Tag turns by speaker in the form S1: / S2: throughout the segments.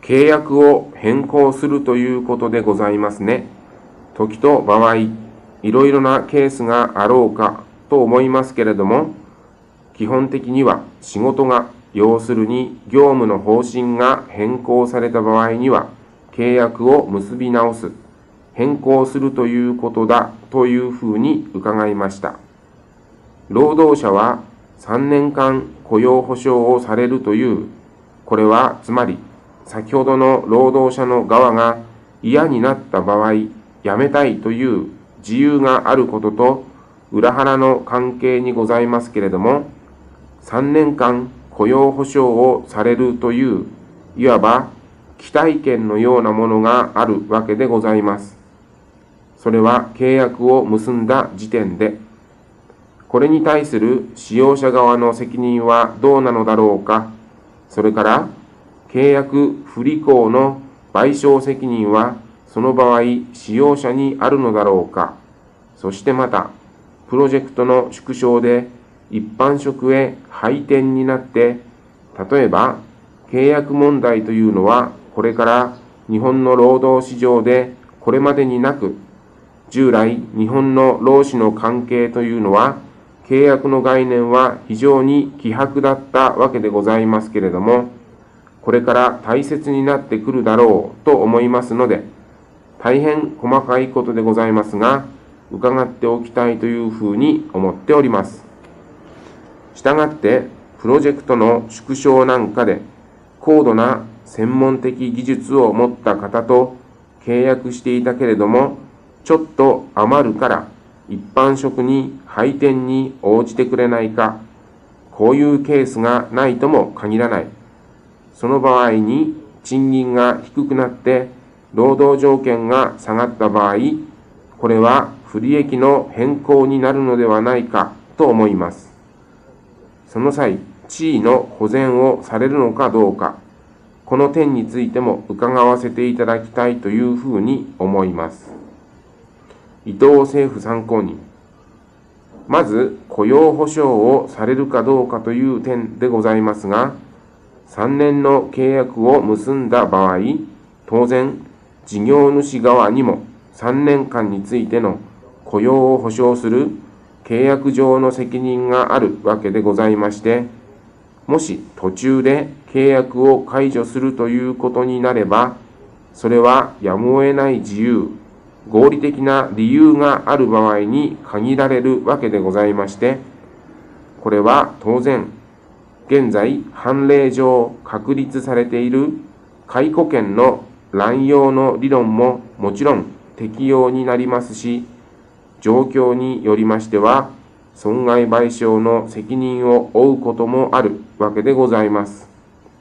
S1: 契約を変更するということでございますね。時と場合、いろいろなケースがあろうかと思いますけれども、基本的には仕事が、要するに業務の方針が変更された場合には、契約を結び直す、変更するということだというふうに伺いました。労働者は3年間雇用保障をされるという、これはつまり先ほどの労働者の側が嫌になった場合、辞めたいという自由があることと裏腹の関係にございますけれども、3年間雇用保障をされるという、いわば期待権のようなものがあるわけでございます。それは契約を結んだ時点で、これに対する使用者側の責任はどうなのだろうか、それから契約不履行の賠償責任はその場合使用者にあるのだろうか、そしてまたプロジェクトの縮小で一般職へ配転になって、例えば契約問題というのはこれから日本の労働市場でこれまでになく、従来日本の労使の関係というのは契約の概念は非常に希薄だったわけでございますけれども、これから大切になってくるだろうと思いますので、大変細かいことでございますが、伺っておきたいというふうに思っております。したがって、プロジェクトの縮小なんかで、高度な専門的技術を持った方と契約していたけれども、ちょっと余るから一般職に配転に応じてくれないか、こういうケースがないとも限らない。その場合に賃金が低くなって労働条件が下がった場合、これは不利益の変更になるのではないかと思います。その際、地位の保全をされるのかどうか、この点についても伺わせていただきたいというふうに思います。伊藤政府参考人。まず、雇用保障をされるかどうかという点でございますが、3年の契約を結んだ場合、当然、事業主側にも3年間についての雇用を保障する契約上の責任があるわけでございまして、もし途中で契約を解除するということになれば、それはやむを得ない自由、合理的な理由がある場合に限られるわけでございまして、これは当然、現在判例上確立されている解雇権の濫用の理論ももちろん適用になりますし、状況によりましては損害賠償の責任を負うこともあるわけでございます。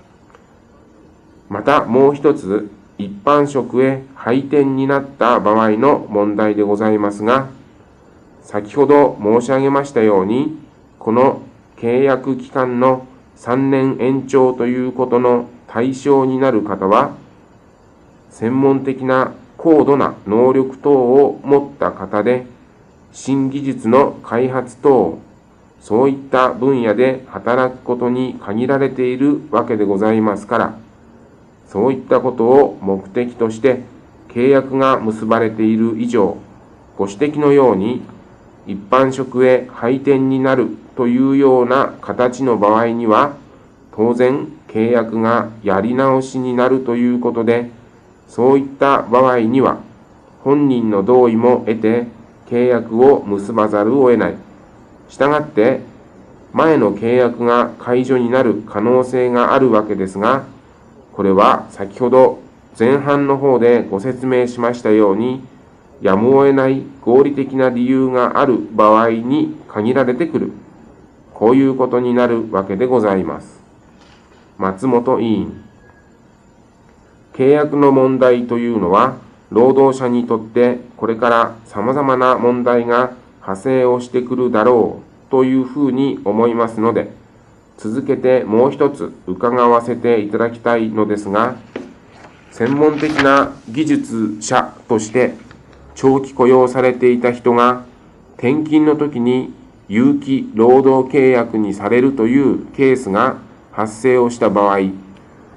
S1: またもう一つ、一般職へ配転になった場合の問題でございますが、先ほど申し上げましたように、この契約期間の3年延長ということの対象になる方は、専門的な高度な能力等を持った方で、新技術の開発等、そういった分野で働くことに限られているわけでございますから、そういったことを目的として契約が結ばれている以上、ご指摘のように一般職へ配転になるというような形の場合には、当然契約がやり直しになるということで、そういった場合には本人の同意も得て契約を結ばざるを得ない。したがって前の契約が解除になる可能性があるわけですが、これは先ほど前半の方でご説明しましたように、やむを得ない合理的な理由がある場合に限られてくる。こういうことになるわけでございます。松本委員。契約の問題というのは、労働者にとってこれから様々な問題が派生をしてくるだろうというふうに思いますので、続けてもう一つ伺わせていただきたいのですが、専門的な技術者として長期雇用されていた人が転勤の時に有期労働契約にされるというケースが発生をした場合、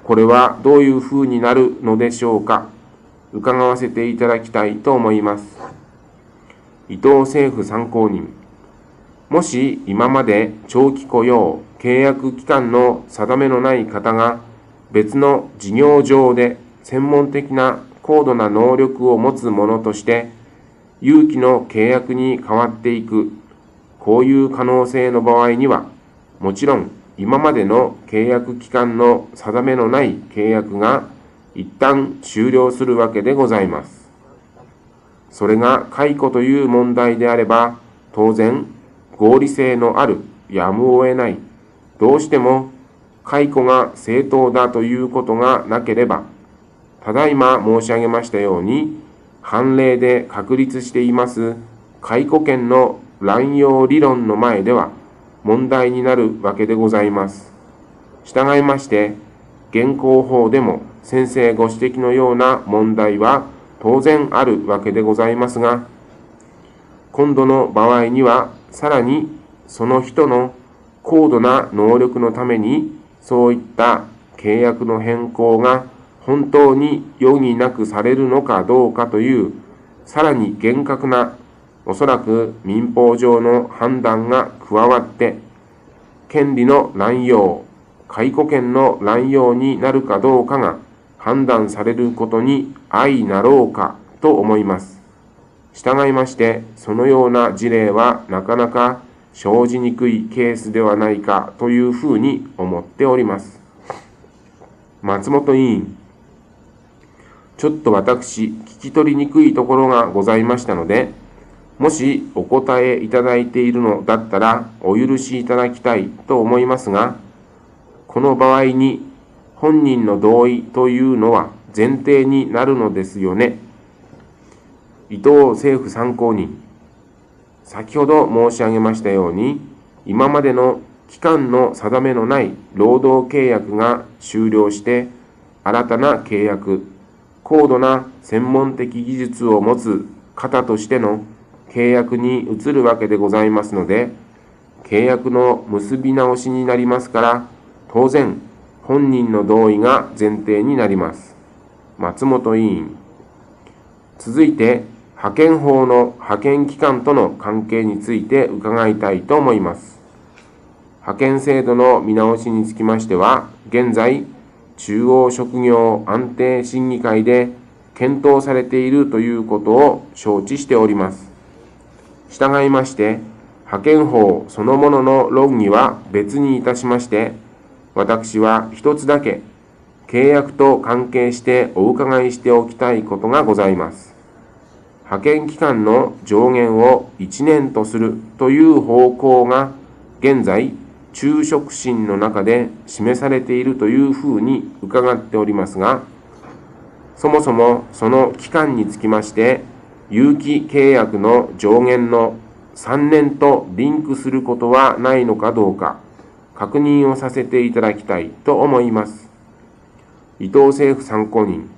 S1: これはどういうふうになるのでしょうか。伺わせていただきたいと思います。伊藤政府参考人。もし今まで長期雇用、契約期間の定めのない方が別の事業上で専門的な高度な能力を持つ者として有期の契約に変わっていく、こういう可能性の場合には、もちろん今までの契約期間の定めのない契約が一旦終了するわけでございます。それが解雇という問題であれば、当然合理性のある、やむを得ない、どうしても解雇が正当だということがなければ、ただいま申し上げましたように、判例で確立しています解雇権の濫用理論の前では問題になるわけでございます。従いまして、現行法でも先生ご指摘のような問題は当然あるわけでございますが、今度の場合にはさらにその人の高度な能力のためにそういった契約の変更が本当に余儀なくされるのかどうかというさらに厳格なおそらく民法上の判断が加わって権利の濫用、解雇権の濫用になるかどうかが判断されることに相なろうかと思います。従いましてそのような事例はなかなか生じにくいケースではないかというふうに思っております。松本委員、ちょっと私聞き取りにくいところがございましたので、もしお答えいただいているのだったらお許しいただきたいと思いますが、この場合に本人の同意というのは前提になるのですよね。伊藤政府参考人、先ほど申し上げましたように、今までの期間の定めのない労働契約が終了して新たな契約、高度な専門的技術を持つ方としての契約に移るわけでございますので、契約の結び直しになりますから、当然本人の同意が前提になります。松本委員。続いて、派遣法の派遣期間との関係について伺いたいと思います。派遣制度の見直しにつきましては、現在、中央職業安定審議会で検討されているということを承知しております。従いまして、派遣法そのものの論議は別にいたしまして、私は一つだけ契約と関係してお伺いしておきたいことがございます。派遣期間の上限を1年とするという方向が現在、中職審の中で示されているというふうに伺っておりますが、そもそもその期間につきまして、有期契約の上限の3年とリンクすることはないのかどうか、確認をさせていただきたいと思います。伊藤政府参考人。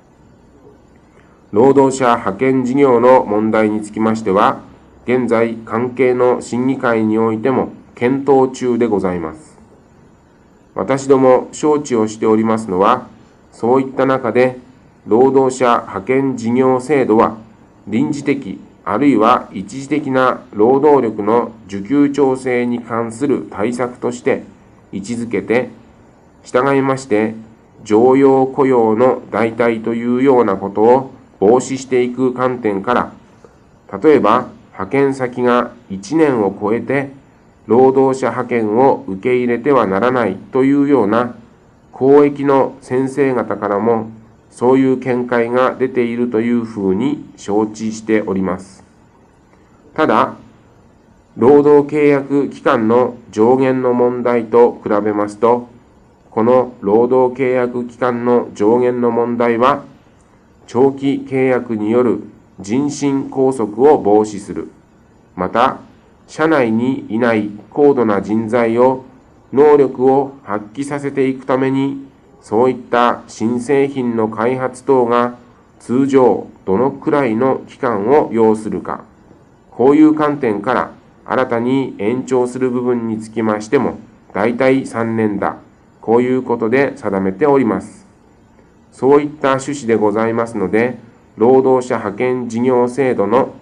S1: 労働者派遣事業の問題につきましては、現在関係の審議会においても検討中でございます。私ども承知をしておりますのは、そういった中で、労働者派遣事業制度は臨時的あるいは一時的な労働力の需給調整に関する対策として位置づけて、従いまして常用雇用の代替というようなことを防止していく観点から、例えば派遣先が1年を超えて労働者派遣を受け入れてはならないというような公益の先生方からもそういう見解が出ているというふうに承知しております。ただ、労働契約期間の上限の問題と比べますと、この労働契約期間の上限の問題は、長期契約による人身拘束を防止する。また、社内にいない高度な人材を能力を発揮させていくために、そういった新製品の開発等が通常どのくらいの期間を要するか、こういう観点から新たに延長する部分につきましても、だいたい3年だ。 こういうことで定めております。そういった趣旨でございますので、労働者派遣事業制度の